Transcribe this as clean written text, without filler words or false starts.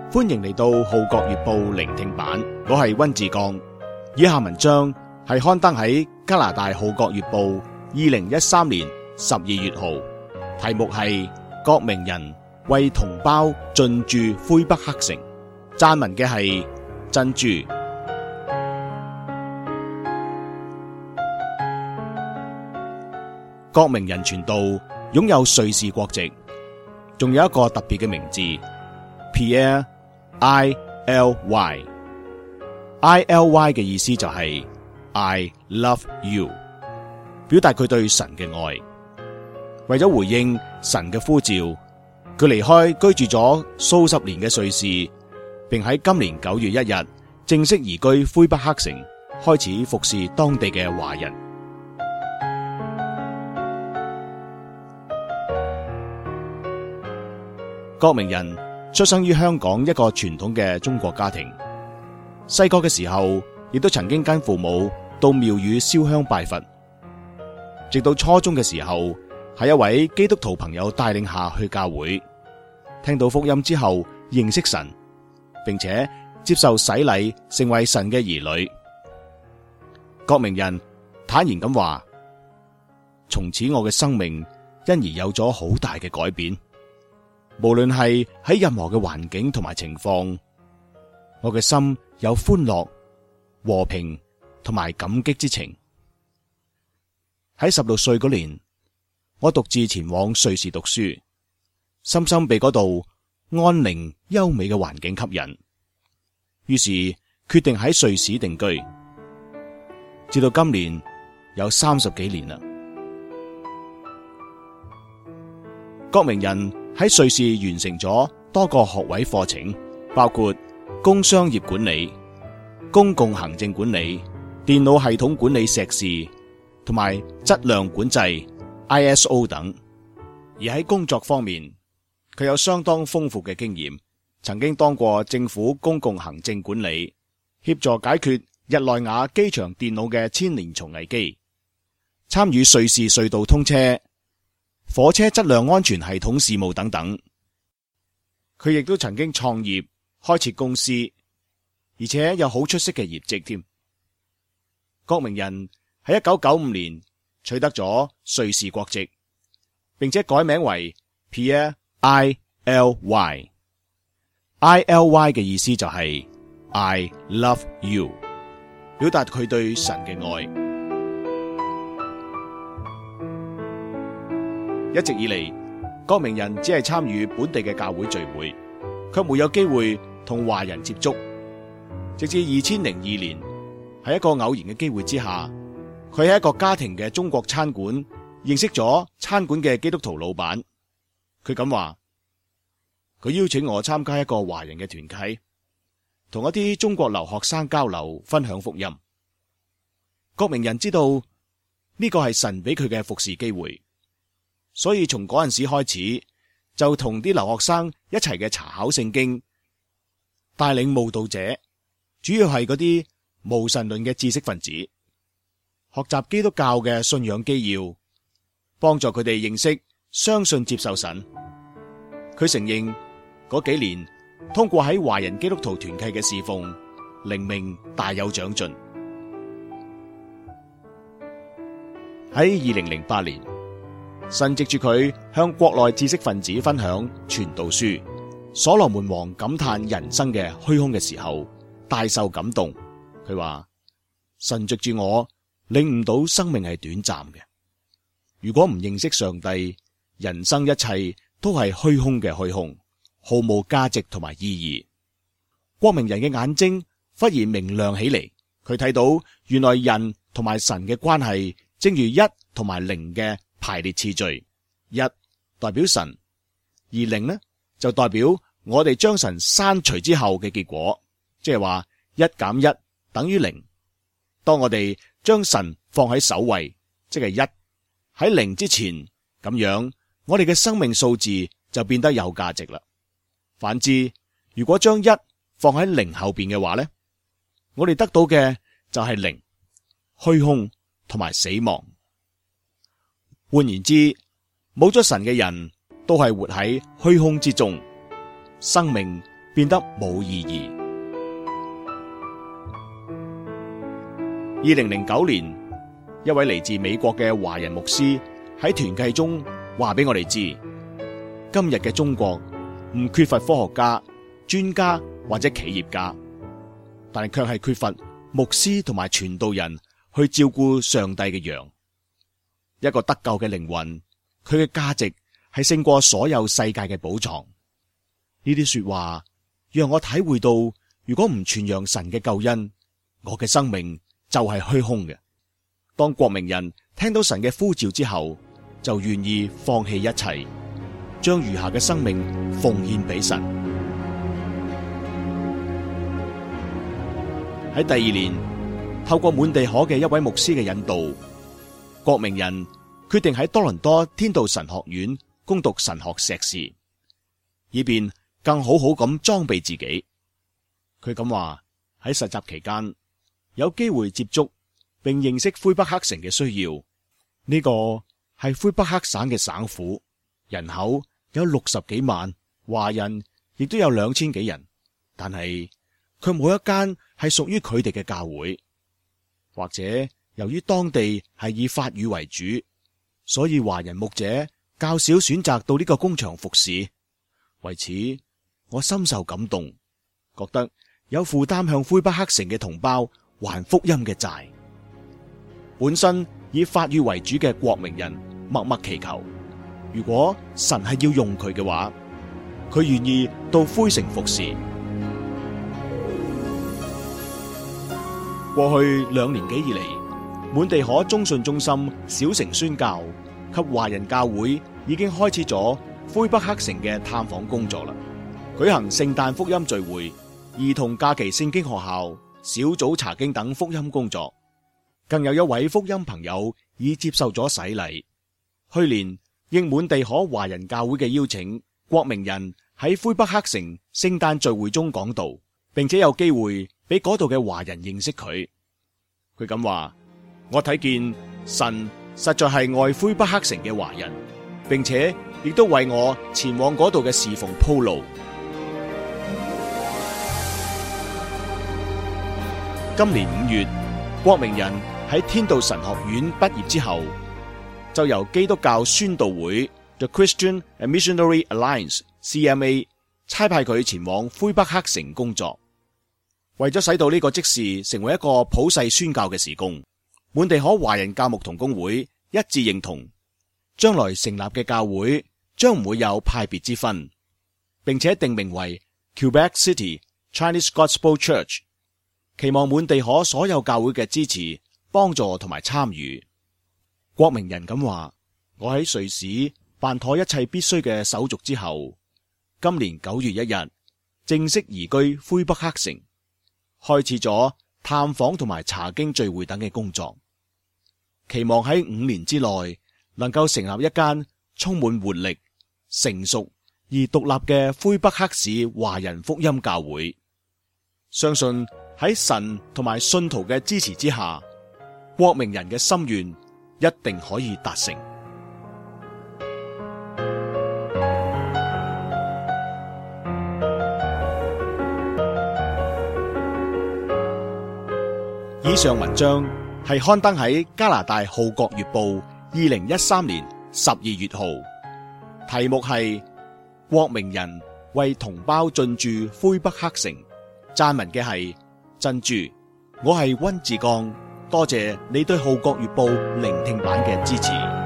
歡迎嚟到《號角月報》聆聽版，我係溫志剛。以下文章係刊登喺加拿大《號角月報》2013年12月號，題目係郭明仁為同胞進駐魁北克城。撰文嘅係珍珠。郭明仁傳道擁有瑞士國籍，仲有一個特別嘅名字 Pierre ILY 嘅意思就係 I love you， 表達佢對神嘅愛。為咗回應神嘅呼召，佢離開居住咗數十年嘅瑞士，並喺今年9月1日正式移居魁北克城，開始服侍當地嘅華人。郭明仁出生於香港一個傳統嘅中國家庭，細個嘅時候亦都曾經跟父母到廟宇燒香拜佛，直到初中嘅時候，喺一位基督徒朋友帶領下去教會，聽到福音之後認識神，並且接受洗禮成為神嘅兒女。郭明仁坦然咁話：從此我嘅生命因而有咗好大嘅改變。無論係喺任何嘅環境同埋情況，我嘅心有歡樂、和平同埋感激之情。喺16歲嗰年，我獨自前往瑞士讀書，深深被嗰度安寧優美嘅環境吸引，於是決定喺瑞士定居。至到今年有30幾年啦。郭明仁喺瑞士完成咗多個學位課程，包括工商業管理、公共行政管理、電腦系統管理碩士同埋質量管制 ISO 等。而喺工作方面，佢有相當豐富嘅經驗，曾經當過政府公共行政管理，協助解決日內瓦機場電腦嘅千年蟲危機，參與瑞士隧道通車、火車質量安全系統事務等等。佢亦都曾經創業開設公司，而且有好出色嘅業績添。郭明仁喺1995年取得咗瑞士國籍，並且改名為 Pierre ILY 嘅意思就係 I love you， 表達佢對神嘅愛。一直以嚟，郭明仁只係參與本地嘅教會聚會，卻沒有機會同華人接觸。直至2002年，喺一個偶然嘅機會之下，佢喺一個家庭嘅中國餐館認識咗餐館嘅基督徒老闆。佢咁話：佢邀請我參加一個華人嘅團契，同一啲中國留學生交流，分享福音。郭明仁知道呢個係神俾佢嘅服侍機會。所以從嗰陣時開始，就同啲留學生一齊嘅查考聖經，帶領慕道者，主要係嗰啲無神論嘅知識分子，學習基督教嘅信仰基要，幫助佢哋認識、相信、接受神。佢承認嗰幾年通過喺華人基督徒團契嘅侍奉，靈命大有長進。喺2008年，神藉住佢向國內知識分子分享傳道書，所羅門王感嘆人生嘅虛空嘅時候，大受感動。佢話：神藉住我領悟到生命係短暫嘅，如果唔認識上帝，人生一切都係虛空嘅虛空，毫無價值同埋意義。郭明仁嘅眼睛忽然明亮起嚟，佢睇到原來人同埋神嘅關係正如一同埋零嘅排列次序，一代表神，而零呢就代表我哋將神刪除之後嘅結果，即係話1減1等於0。當我哋將神放喺首位，即係1喺0之前，咁樣我哋嘅生命數字就變得有價值啦。反之，如果將1放喺0後邊嘅話呢，我哋得到嘅就係0、虛空同埋死亡。換言之，冇咗神嘅人都係活喺虛空之中，生命變變得冇意義。2009年，一位嚟自美國嘅華人牧師喺團契中話俾我哋知，今日嘅中國唔缺乏科學家、專家或者企業家，但係卻係缺乏牧師同埋傳道人去照顧上帝嘅羊。一個得救嘅靈魂，佢嘅價值係勝過所有世界嘅寶藏。呢啲說話讓我體會到，如果唔傳揚神嘅救恩，我嘅生命就係虛空嘅。當郭明仁聽到神嘅呼召之後，就願意放棄一切，將餘下嘅生命奉獻俾神。喺第2年，透過滿地可嘅一位牧師嘅引導，郭明仁決定喺多倫多天道神學院攻讀神學碩士，以便更好好咁裝備自己。佢咁話，喺實習期間有機會接觸並認識魁北克城嘅需要。呢個係魁北克省嘅省府，人口有60幾萬，華人亦都有2000幾人，但係佢冇一間係屬於佢哋嘅教會，或者由於當地係以法語為主，所以華人牧者較少選擇到呢個工場服侍。為此，我深受感動，覺得有負擔向魁北克城嘅同胞還福音嘅債。本身以法語為主嘅郭明仁默默祈求，如果神係要用佢嘅話，佢願意到魁城服侍。過去2年幾以嚟，滿地可中信中心小城宣教及華人教會已經開始咗魁北克城嘅探訪工作啦。舉行聖誕福音聚會、兒童假期聖經學校、小組查經等福音工作，更有一位福音朋友已接受咗洗禮。去年應滿地可華人教會嘅邀請，郭明仁喺魁北克城聖誕聚會中講道，並且有機會俾嗰度嘅華人認識佢。佢咁話：我睇見神實在係愛魁北克城嘅華人，並且亦都為我前往嗰度嘅侍奉鋪路。今年5月，郭明仁喺天道神學院畢業之後，就由基督教宣道會 The Christian and Missionary Alliance CMA 差派佢前往魁北克城工作。為咗使到呢個職事成為一個普世宣教嘅事工，滿地可華人教牧同工會一致認同，將來成立嘅教會將唔會有派別之分，並且定名為 Quebec City Chinese Gospel Church， 期望滿地可所有教會嘅支持、幫助同埋參與。郭明仁咁話：我喺瑞士辦妥一切必須嘅手續之後，今年9月1日正式移居魁北克城，開始咗探訪同埋查經聚會等嘅工作，期望喺5年之內能夠成立一間充滿活力、成熟而獨立嘅魁北克市華人福音教會。相信喺神同埋信徒嘅支持之下，郭明仁嘅心願一定可以達成。以上文章係刊登喺加拿大《號角月報》2013年12月號，題目係郭明仁為同胞進駐魁北克城。撰文嘅係珍珠，我係溫志剛，多謝你對《號角月報》聆聽版嘅支持。